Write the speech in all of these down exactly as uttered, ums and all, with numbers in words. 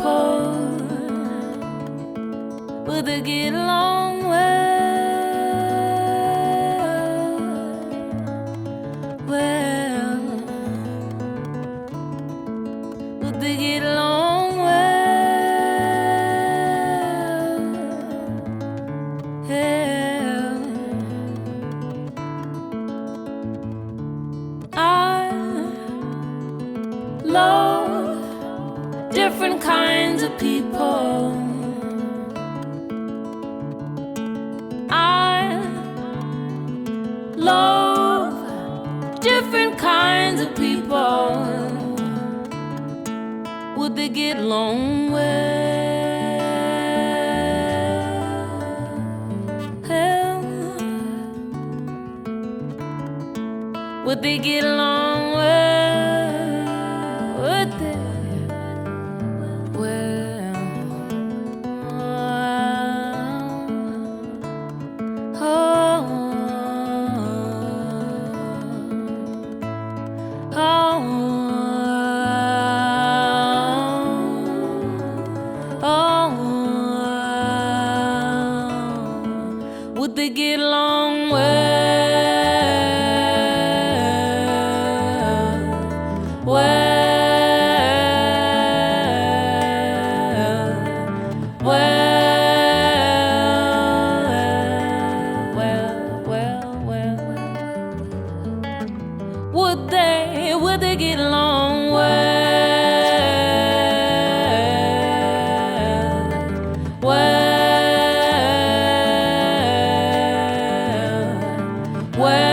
people, will they get along well? Well, will they get along well? Hell, I love different kinds of people. I love different kinds of people. Would they get along well? Hell, would they get along well? Would they? Well, oh, oh, oh, would they get along well? Well, would they, would they get along well? Well,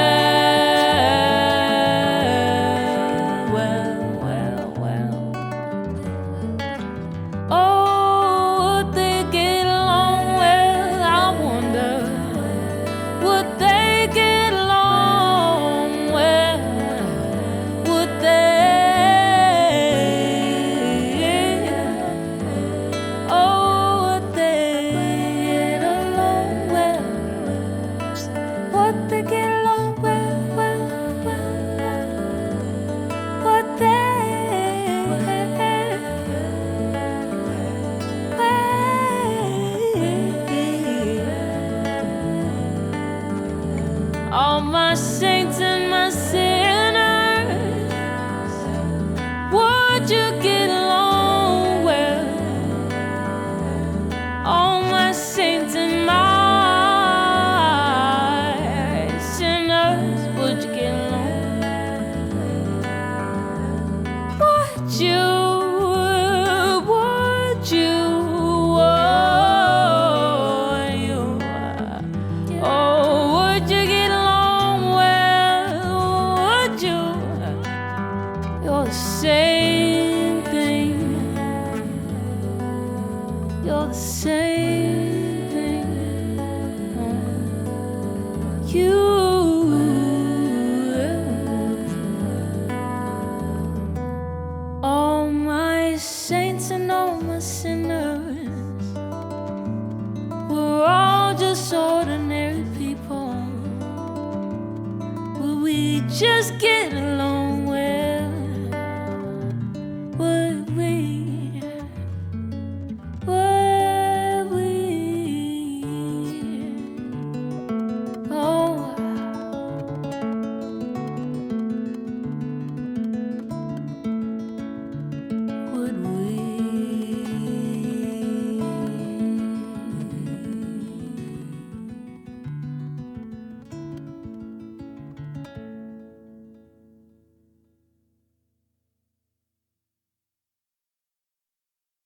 well, well, well, well. Oh, would they get along well? I wonder, would they get along well? Would they? Oh, would they get along well? Would they get along well, well, well, well? Would they? All my saints and my sinners, would you get along well? All my saints and my sinners, would you get along? Would you? Would you? Oh, you? Oh, would you get along well? Would you? You're the same thing. You're the same thing. You. All my saints and all my sinners, we're all just ordinary people. Will we just get along?